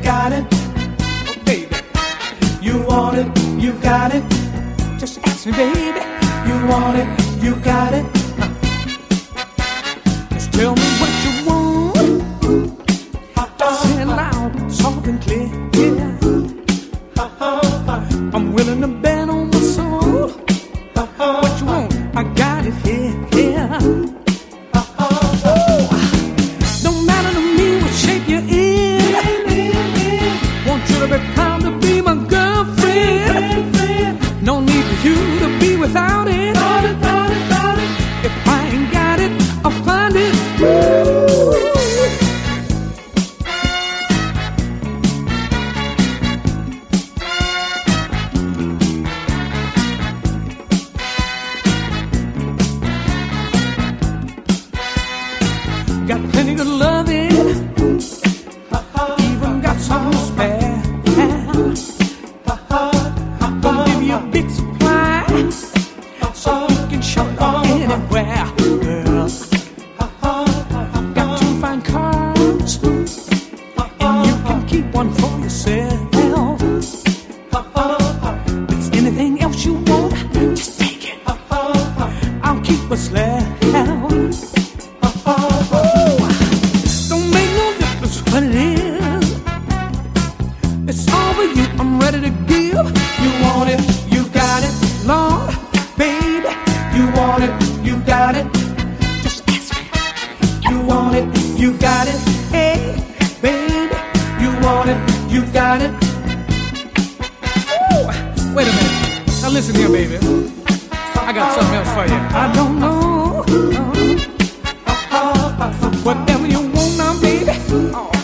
got it. Oh, baby, you want it, you got it. Just ask me, baby. You want it, you got it. Just tell me what you want. Say it loud, soft and clear. Yeah. I'm willing to bet on my soul. What you want? I got it here. Yeah. Don't matter to me what shape you're in. Want you to be proud to be my girlfriend. No need for you to be without it. If I ain't got it, I'll find it. Got plenty of loving, even got some to spare. Gonna give you a big supply, so you can shop anywhere, girl. Got two fine cars, and you can keep one for yourself. If there's anything else you want, just take it. I'll keep what's left. Don't make no difference what it is. It's all for you, I'm ready to give. You want it, you got it, Lord, baby. You want it, you got it. Just ask me. You want it, you got it. Hey, baby. You want it, you got it. Ooh, wait a minute. Now listen here, baby. I got something else for you. I don't know. Whatever you want now, baby. Oh.